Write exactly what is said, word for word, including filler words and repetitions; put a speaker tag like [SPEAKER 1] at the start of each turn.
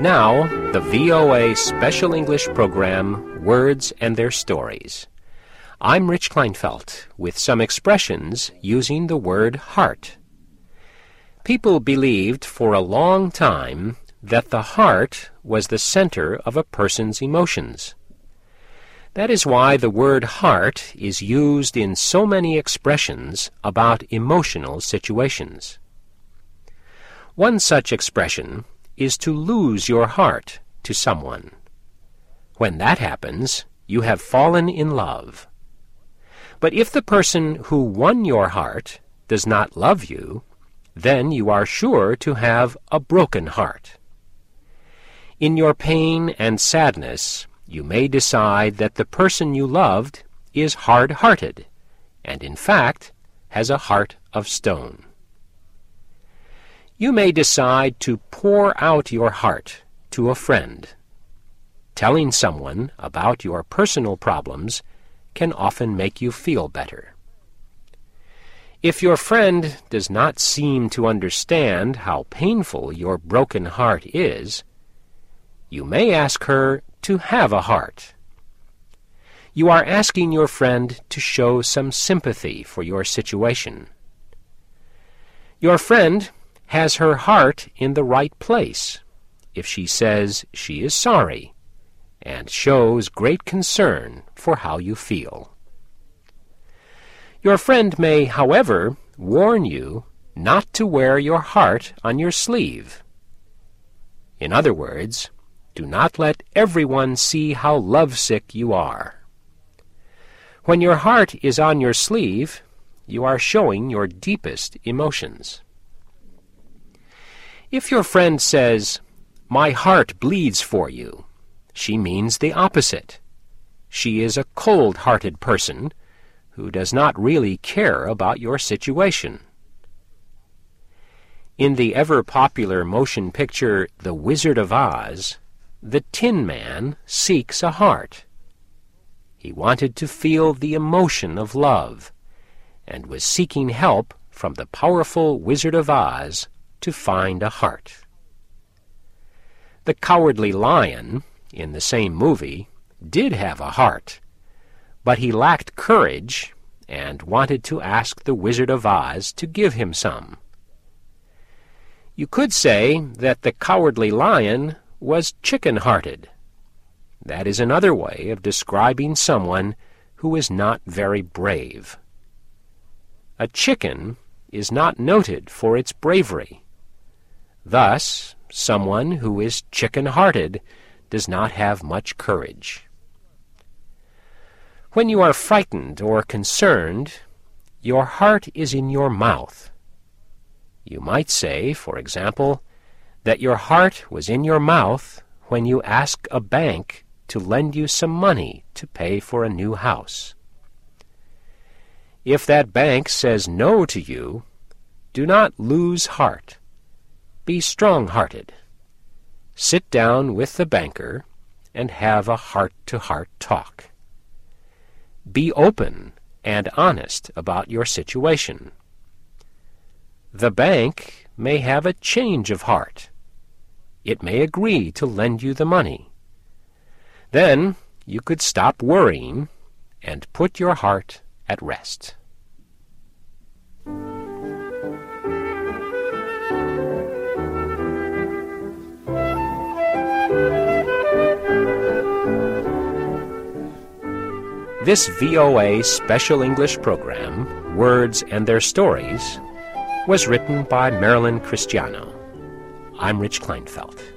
[SPEAKER 1] Now, the V O A Special English Program, Words and Their Stories. I'm Rich Kleinfeld, with some expressions using the word heart. People believed for a long time that the heart was the center of a person's emotions. That is why the word heart is used in so many expressions about emotional situations. One such expression is to lose your heart to someone. When that happens, you have fallen in love. But if the person who won your heart does not love you, then you are sure to have a broken heart. In your pain and sadness, you may decide that the person you loved is hard-hearted, and in fact has a heart of stone. You may decide to pour out your heart to a friend. Telling someone about your personal problems can often make you feel better. If your friend does not seem to understand how painful your broken heart is, you may ask her to have a heart. You are asking your friend to show some sympathy for your situation. Your friend has her heart in the right place if she says she is sorry and shows great concern for how you feel. Your friend may, however, warn you not to wear your heart on your sleeve. In other words, do not let everyone see how lovesick you are. When your heart is on your sleeve, you are showing your deepest emotions. If your friend says, "My heart bleeds for you," she means the opposite. She is a cold-hearted person who does not really care about your situation. In the ever-popular motion picture The Wizard of Oz, the Tin Man seeks a heart. He wanted to feel the emotion of love and was seeking help from the powerful Wizard of Oz to find a heart. The Cowardly Lion, in the same movie, did have a heart, but he lacked courage and wanted to ask the Wizard of Oz to give him some. You could say that the Cowardly Lion was chicken-hearted. That is another way of describing someone who is not very brave. A chicken is not noted for its bravery. Thus, someone who is chicken-hearted does not have much courage. When you are frightened or concerned, your heart is in your mouth. You might say, for example, that your heart was in your mouth when you asked a bank to lend you some money to pay for a new house. If that bank says no to you, do not lose heart. Be strong-hearted. Sit down with the banker and have a heart-to-heart talk. Be open and honest about your situation. The bank may have a change of heart. It may agree to lend you the money. Then you could stop worrying and put your heart at rest. This V O A Special English Program, Words and Their Stories, was written by Marilyn Cristiano. I'm Rich Kleinfeld.